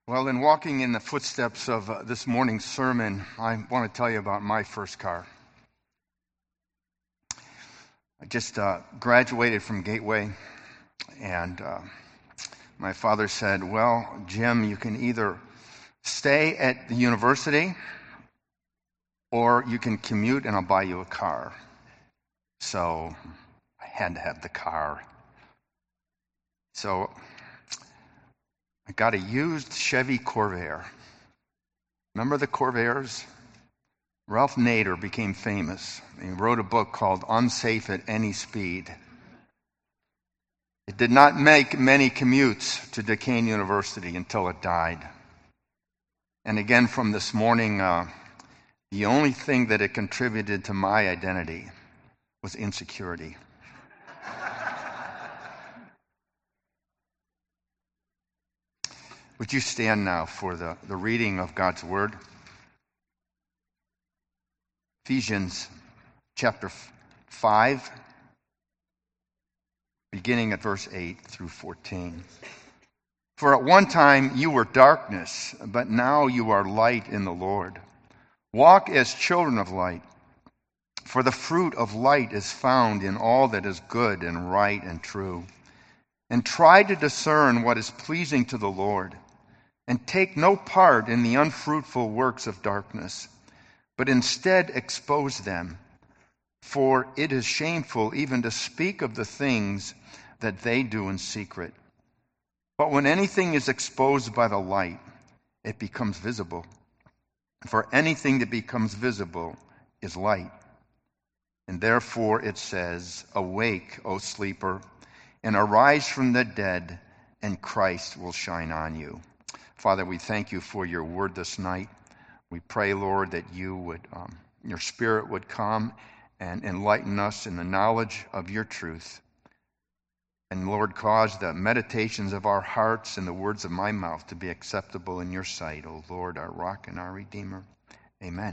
Well, in walking in the footsteps of this morning's sermon, I want to tell you about my first car. I just graduated from Gateway, and my father said, well, Jim, you can either stay at the university or you can commute and I'll buy you a car. So I had to have the car. So I got a used Chevy Corvair. Remember the Corvairs? Ralph Nader became famous. He wrote a book called Unsafe at Any Speed. It did not make many commutes to Duquesne University until it died. And again from this morning, the only thing that it contributed to my identity was insecurity. Would you stand now for the reading of God's Word? Ephesians chapter 5, beginning at verse 8 through 14. For at one time you were darkness, but now you are light in the Lord. Walk as children of light, for the fruit of light is found in all that is good and right and true. And try to discern what is pleasing to the Lord. And take no part in the unfruitful works of darkness, but instead expose them. For it is shameful even to speak of the things that they do in secret. But when anything is exposed by the light, it becomes visible. For anything that becomes visible is light. And therefore it says, awake, O sleeper, and arise from the dead, and Christ will shine on you. Father, we thank you for your word this night. We pray, Lord, that you would, your Spirit would come and enlighten us in the knowledge of your truth. And Lord, cause the meditations of our hearts and the words of my mouth to be acceptable in your sight, O Lord, our rock and our Redeemer. Amen.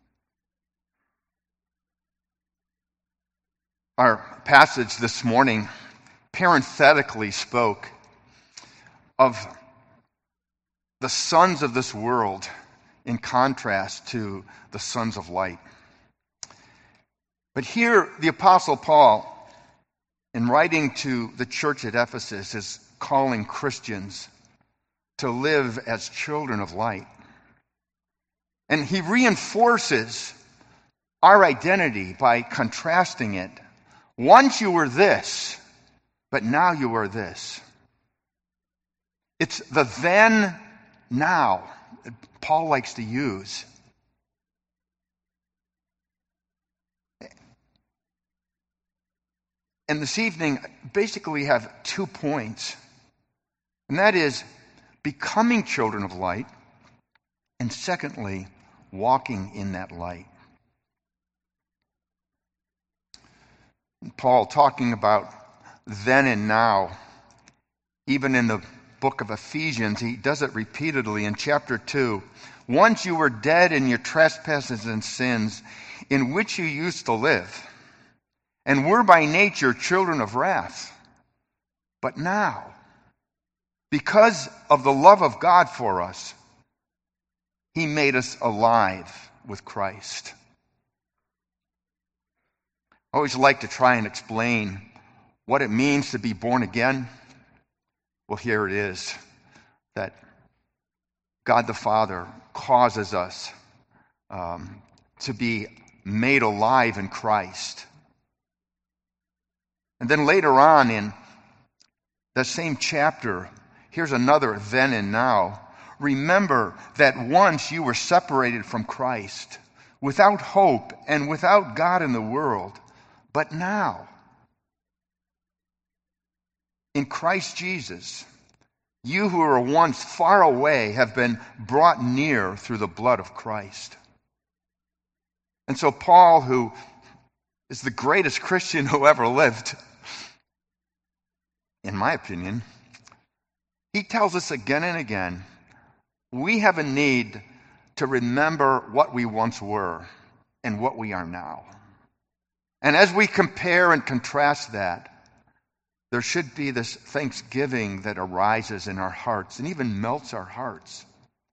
Our passage this morning parenthetically spoke of the sons of this world in contrast to the sons of light. But here the Apostle Paul, in writing to the church at Ephesus, is calling Christians to live as children of light. And he reinforces our identity by contrasting it. Once you were this, but now you are this. It's the then, now that Paul likes to use. And this evening, basically we have 2 points. And that is becoming children of light, and secondly, walking in that light. Paul talking about then and now, even in the book of Ephesians, he does it repeatedly in chapter 2. Once you were dead in your trespasses and sins, in which you used to live, and were by nature children of wrath. But now, because of the love of God for us, he made us alive with Christ. I always like to try and explain what it means to be born again. Well, here it is, that God the Father causes us to be made alive in Christ. And then later on in the same chapter, here's another then and now. Remember that once you were separated from Christ, without hope and without God in the world, but now, in Christ Jesus, you who were once far away have been brought near through the blood of Christ. And so Paul, who is the greatest Christian who ever lived, in my opinion, he tells us again and again, we have a need to remember what we once were and what we are now. And as we compare and contrast that, There should be this thanksgiving that arises in our hearts and even melts our hearts.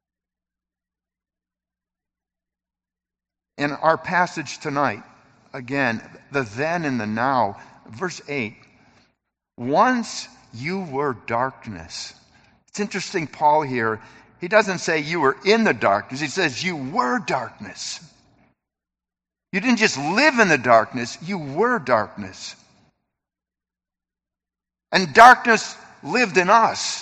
In our passage tonight, again, the then and the now, verse 8, once you were darkness. It's interesting, Paul here, he doesn't say you were in the darkness, he says you were darkness. You didn't just live in the darkness, you were darkness. And darkness lived in us.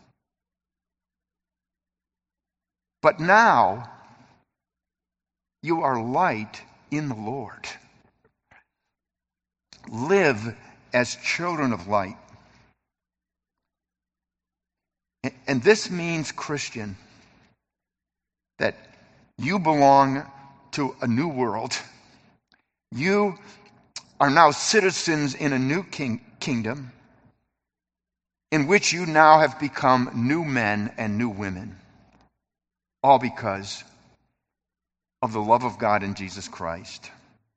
But now, you are light in the Lord. Live as children of light. And this means, Christian, that you belong to a new world. You are now citizens in a new kingdom in which you now have become new men and new women. All because of the love of God in Jesus Christ.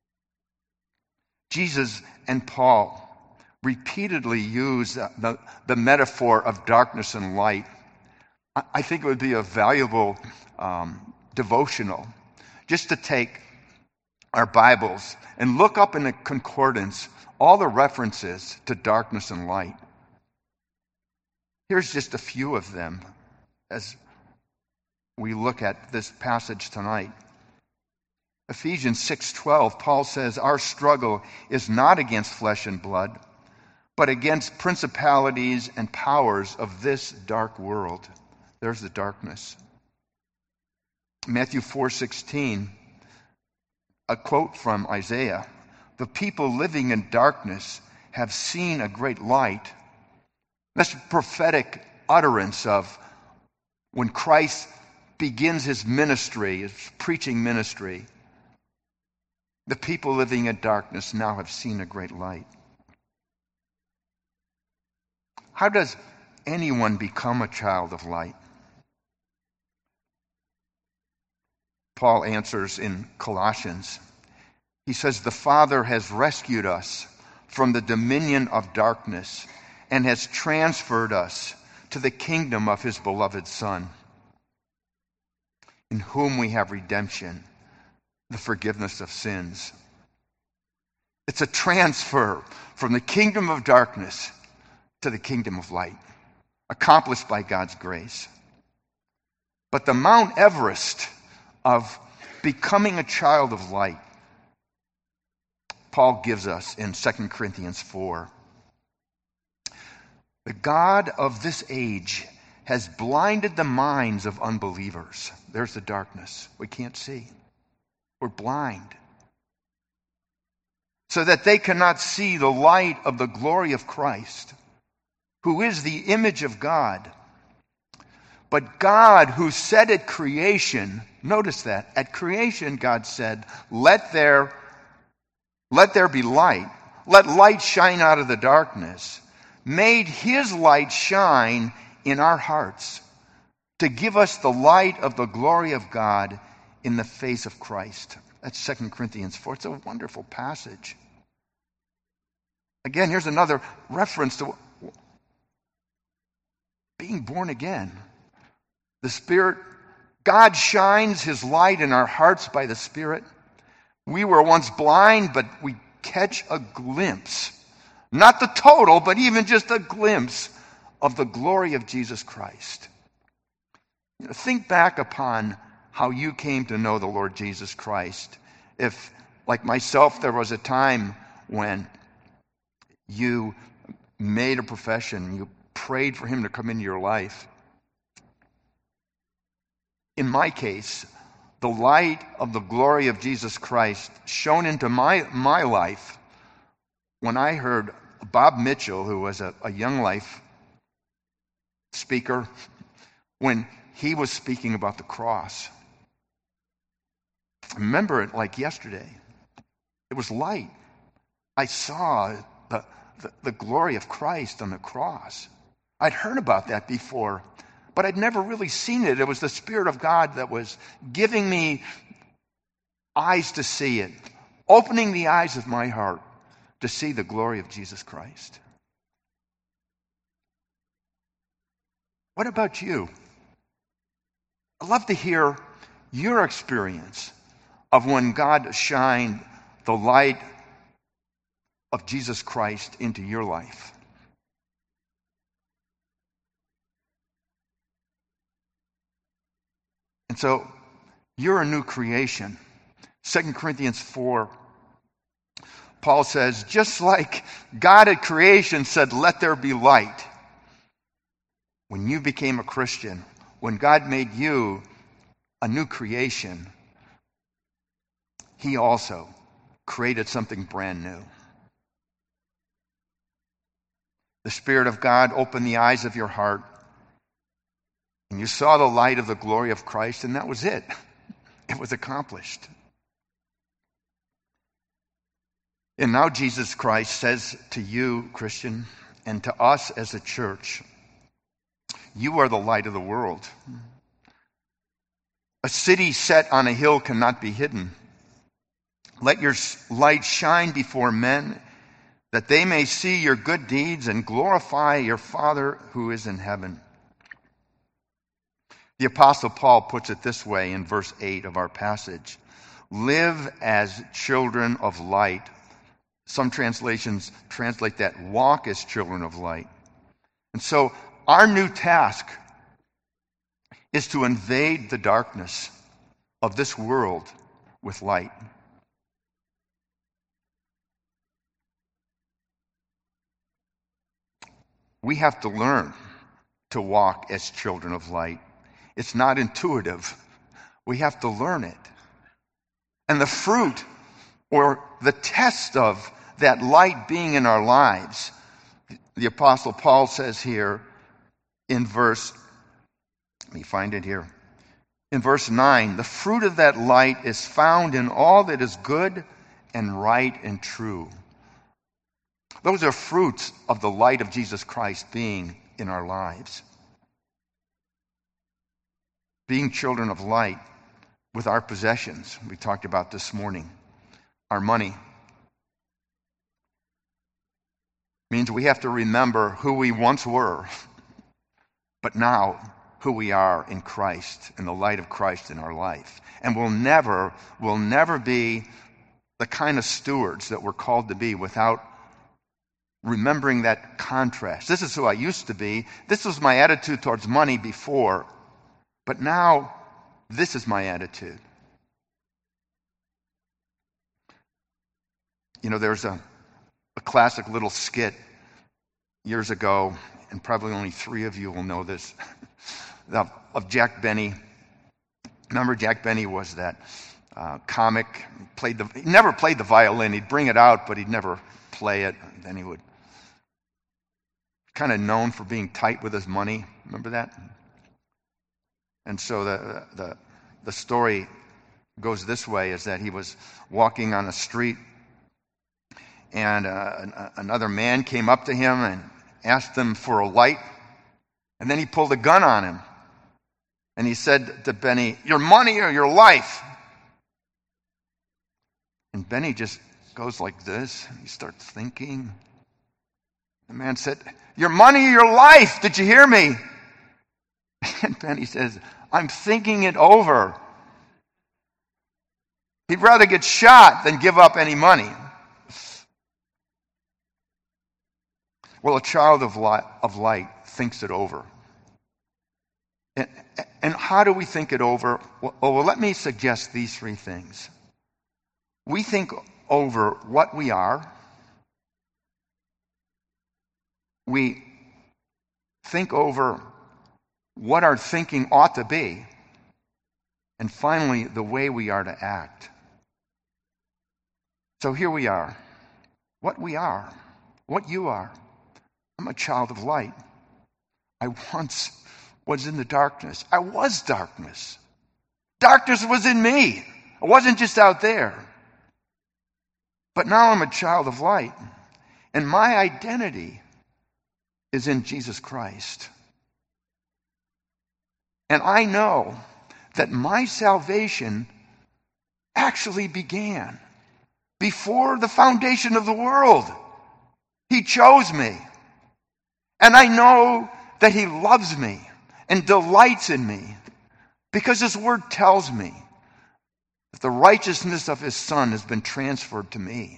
Jesus and Paul repeatedly use the metaphor of darkness and light. I think it would be a valuable devotional just to take our Bibles and look up in the concordance all the references to darkness and light. Here's just a few of them as we look at this passage tonight. Ephesians 6:12, Paul says, our struggle is not against flesh and blood, but against principalities and powers of this dark world. There's the darkness. Matthew 4:16, a quote from Isaiah, the people living in darkness have seen a great light. That's a prophetic utterance of when Christ begins his ministry, his preaching ministry. The people living in darkness now have seen a great light. How does anyone become a child of light? Paul answers in Colossians. He says, the Father has rescued us from the dominion of darkness and has transferred us to the kingdom of his beloved Son, in whom we have redemption, the forgiveness of sins. It's a transfer from the kingdom of darkness to the kingdom of light, accomplished by God's grace. But the Mount Everest of becoming a child of light, Paul gives us in 2 Corinthians 4. The God of this age has blinded the minds of unbelievers. There's the darkness. We can't see. We're blind. So that they cannot see the light of the glory of Christ, who is the image of God. But God, who said at creation, notice that, at creation God said, let there be light. Let light shine out of the darkness. Made his light shine in our hearts to give us the light of the glory of God in the face of Christ. That's 2 Corinthians 4. It's a wonderful passage. Again, here's another reference to being born again. The Spirit, God shines his light in our hearts by the Spirit. We were once blind, but we catch a glimpse. Not the total, but even just a glimpse of the glory of Jesus Christ. Think back upon how you came to know the Lord Jesus Christ. If, like myself, there was a time when you made a profession, you prayed for him to come into your life. In my case, the light of the glory of Jesus Christ shone into my life when I heard Bob Mitchell, who was a Young Life speaker, when he was speaking about the cross. I remember it like yesterday. It was light. I saw the glory of Christ on the cross. I'd heard about that before, but I'd never really seen it. It was the Spirit of God that was giving me eyes to see it, opening the eyes of my heart to see the glory of Jesus Christ. What about you? I'd love to hear your experience of when God shined the light of Jesus Christ into your life. And so, you're a new creation. 2 Corinthians 4, Paul says, just like God at creation said, let there be light. When you became a Christian, when God made you a new creation, He also created something brand new. The Spirit of God opened the eyes of your heart, and you saw the light of the glory of Christ, and that was it. It was accomplished. And now Jesus Christ says to you, Christian, and to us as a church, you are the light of the world. A city set on a hill cannot be hidden. Let your light shine before men, that they may see your good deeds and glorify your Father who is in heaven. The Apostle Paul puts it this way in verse 8 of our passage. Live as children of light. Some translations translate that, walk as children of light. And so our new task is to invade the darkness of this world with light. We have to learn to walk as children of light. It's not intuitive. We have to learn it. And the fruit or the test of that light being in our lives, the Apostle Paul says here in verse, let me find it here. In verse 9, the fruit of that light is found in all that is good and right and true. Those are fruits of the light of Jesus Christ being in our lives. Being children of light with our possessions, we talked about this morning, our money, means we have to remember who we once were, but now who we are in Christ, in the light of Christ in our life. And we'll never be the kind of stewards that we're called to be without remembering that contrast. This is who I used to be. This was my attitude towards money before. But now, this is my attitude. You know, there's a classic little skit years ago, and probably only 3 of you will know this, of Jack Benny. Remember, Jack Benny was that comic. He never played the violin. He'd bring it out, but he'd never play it. Then he would kind of known for being tight with his money. Remember that? And so the story goes this way, is that he was walking on a street, and another man came up to him and asked him for a light, and then he pulled a gun on him. And he said to Benny, your money or your life? And Benny just goes like this. He starts thinking. The man said, your money or your life? Did you hear me? And Benny says, I'm thinking it over. He'd rather get shot than give up any money. Well, a child of light thinks it over. And how do we think it over? Well, let me suggest these 3 things. We think over what we are. We think over what our thinking ought to be. And finally, the way we are to act. So here we are. What we are. What you are. I'm a child of light. I once was in the darkness. I was darkness. Darkness was in me. I wasn't just out there. But now I'm a child of light. And my identity is in Jesus Christ. And I know that my salvation actually began before the foundation of the world. He chose me. And I know that He loves me. and delights in me, because his word tells me that the righteousness of his Son has been transferred to me.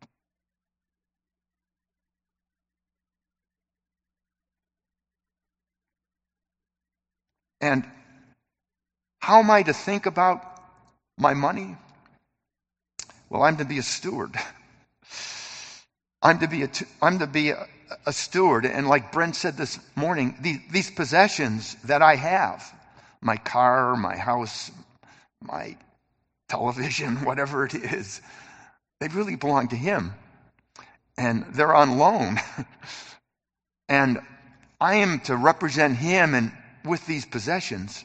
And how am I to think about my money? Well, I'm to be a steward. I'm to be a steward. And like Brent said this morning, these possessions that I have, my car, my house, my television, whatever it is, they really belong to him. And they're on loan. And I am to represent him and with these possessions.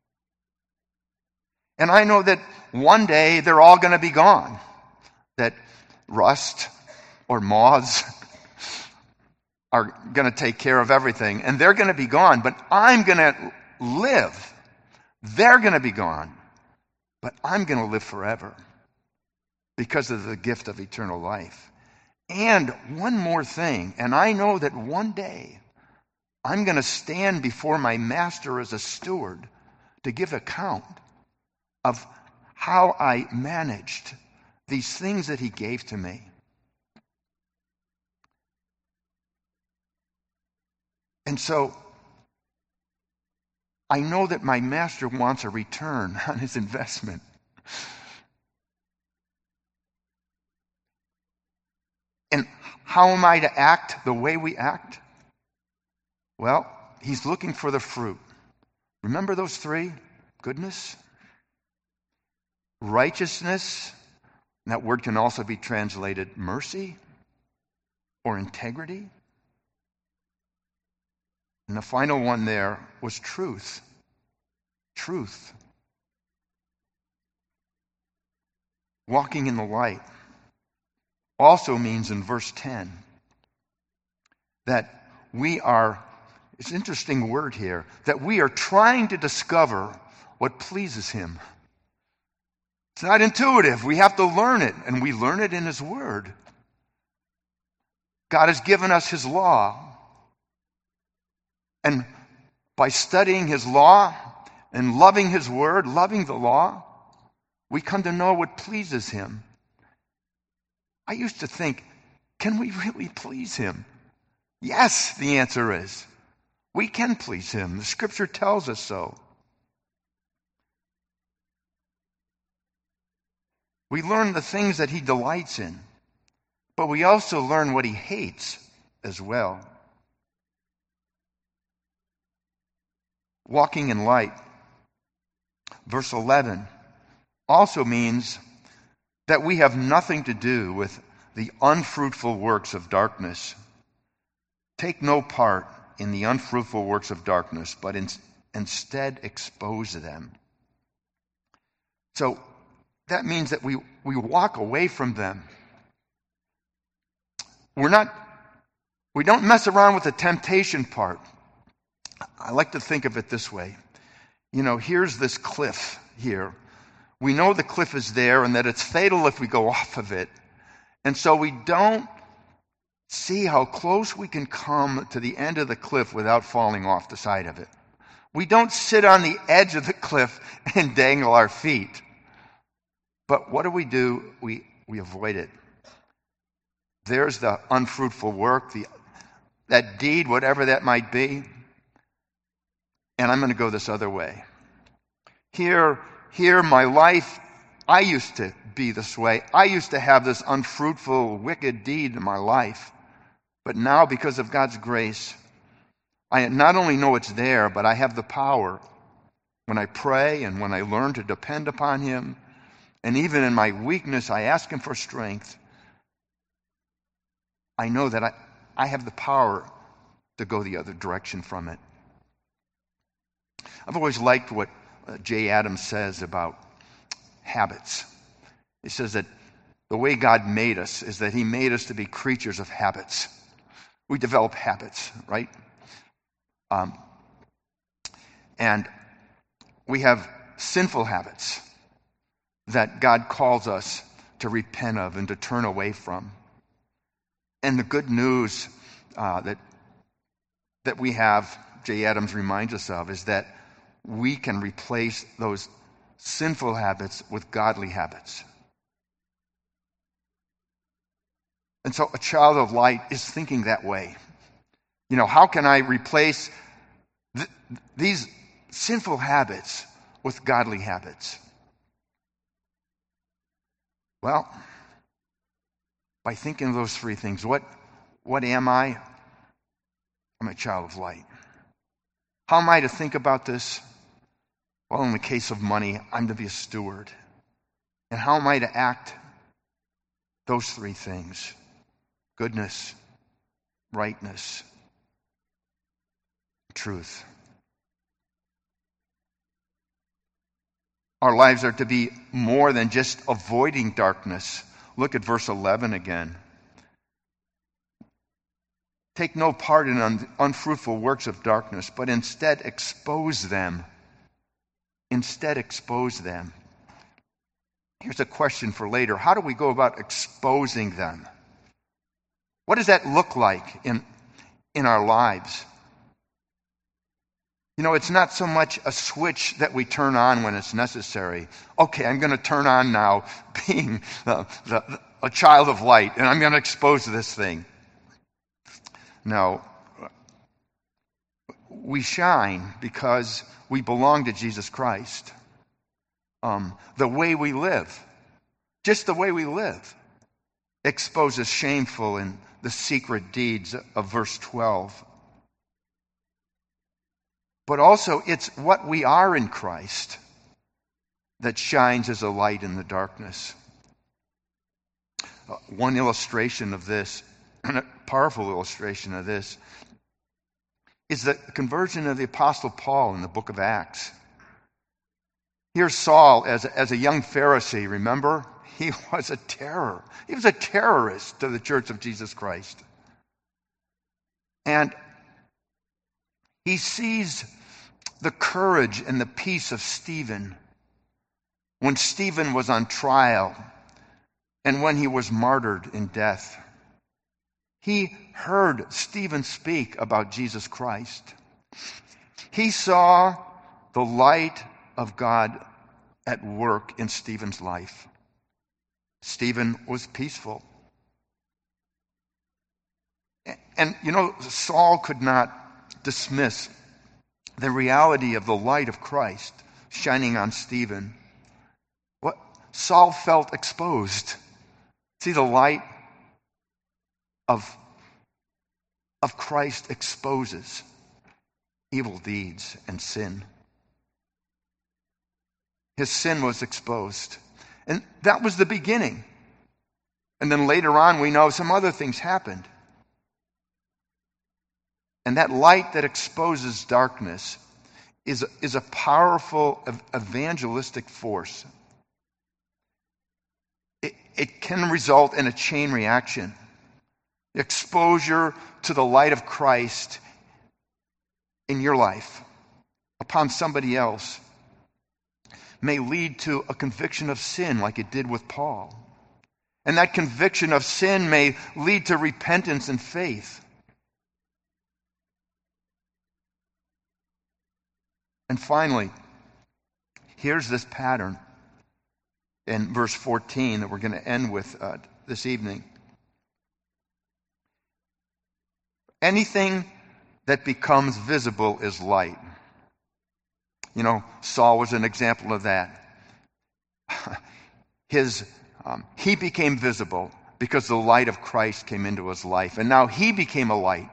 And I know that one day they're all going to be gone. That rust or moths are going to take care of everything. And they're going to be gone. But I'm going to live. They're going to be gone. But I'm going to live forever because of the gift of eternal life. And one more thing. And I know that one day I'm going to stand before my master as a steward to give account of how I managed these things that he gave to me. And so I know that my master wants a return on his investment. And how am I to act the way we act? Well, he's looking for the fruit. Remember those three? Goodness, righteousness, and that word can also be translated mercy or integrity. And the final one there was truth. Truth. Walking in the light also means in verse 10 that we are, it's an interesting word here, that we are trying to discover what pleases him. It's not intuitive. We have to learn it, and we learn it in his word. God has given us his law. And by studying his law and loving his word, loving the law, we come to know what pleases him. I used to think, can we really please him? Yes, the answer is. We can please him. The scripture tells us so. We learn the things that he delights in, but we also learn what he hates as well. Walking in light, verse 11, also means that we have nothing to do with the unfruitful works of darkness. Take no part in the unfruitful works of darkness, but instead expose them. So that means that we walk away from them. We don't mess around with the temptation part. I like to think of it this way. Here's this cliff here. We know the cliff is there and that it's fatal if we go off of it. And so we don't see how close we can come to the end of the cliff without falling off the side of it. We don't sit on the edge of the cliff and dangle our feet. But what do? We avoid it. There's the unfruitful work, that deed, whatever that might be. And I'm going to go this other way. Here, my life, I used to be this way. I used to have this unfruitful, wicked deed in my life. But now, because of God's grace, I not only know it's there, but I have the power when I pray and when I learn to depend upon him. And even in my weakness, I ask him for strength. I know that I have the power to go the other direction from it. I've always liked what Jay Adams says about habits. He says that the way God made us is that he made us to be creatures of habits. We develop habits, right? And we have sinful habits that God calls us to repent of and to turn away from. And the good news that we have J. Adams reminds us of is that we can replace those sinful habits with godly habits. And so a child of light is thinking that way. How can I replace these sinful habits with godly habits? Well, by thinking of those three things. What am I? I'm a child of light. How am I to think about this? Well, in the case of money, I'm to be a steward. And how am I to act? Those three things: goodness, rightness, truth. Our lives are to be more than just avoiding darkness. Look at verse 11 again. Take no part in unfruitful works of darkness, but instead expose them. Instead expose them. Here's a question for later. How do we go about exposing them? What does that look like in our lives? It's not so much a switch that we turn on when it's necessary. Okay, I'm going to turn on now being a child of light, and I'm going to expose this thing. No. We shine because we belong to Jesus Christ. The way we live, just the way we live, exposes shameful and the secret deeds of verse 12. But also, it's what we are in Christ that shines as a light in the darkness. One illustration of this, a powerful illustration of this, is the conversion of the Apostle Paul in the book of Acts. Here's Saul as a young Pharisee, remember? He was a terror. He was a terrorist to the Church of Jesus Christ. And he sees the courage and the peace of Stephen when Stephen was on trial and when he was martyred in death. He heard Stephen speak about Jesus Christ. He saw the light of God at work in Stephen's life. Stephen was peaceful. And Saul could not dismiss the reality of the light of Christ shining on Stephen. What Saul felt exposed. See, the light of Christ exposes evil deeds and sin. His sin was exposed. And that was the beginning. And then later on, we know some other things happened. And that light that exposes darkness is a powerful evangelistic force. It can result in a chain reaction. Exposure to the light of Christ in your life upon somebody else may lead to a conviction of sin like it did with Paul. And that conviction of sin may lead to repentance and faith. And finally, here's this pattern in verse 14 that we're going to end with this evening. Anything that becomes visible is light. Saul was an example of that. He became visible because the light of Christ came into his life, and now he became a light.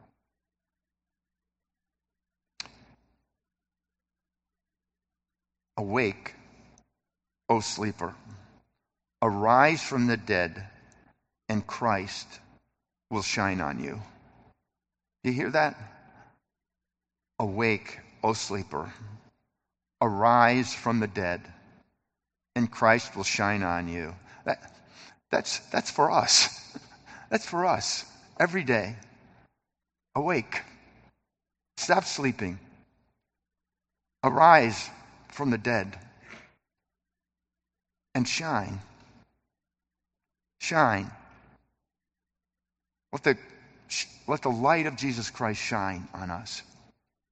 Awake, O sleeper, arise from the dead, and Christ will shine on you. Do you hear that? Awake, O sleeper, arise from the dead, and Christ will shine on you. That's for us. That's for us every day. Awake. Stop sleeping. Arise from the dead and shine. Shine. Let the light of Jesus Christ shine on us.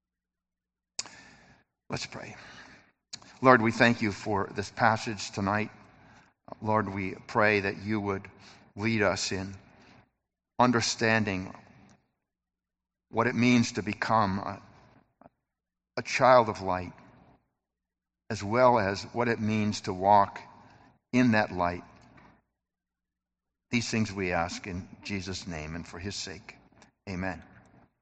Let's pray. Lord, we thank you for this passage tonight. Lord, we pray that you would lead us in understanding what it means to become a child of light, as well as what it means to walk in that light. These things we ask in Jesus' name and for his sake. Amen.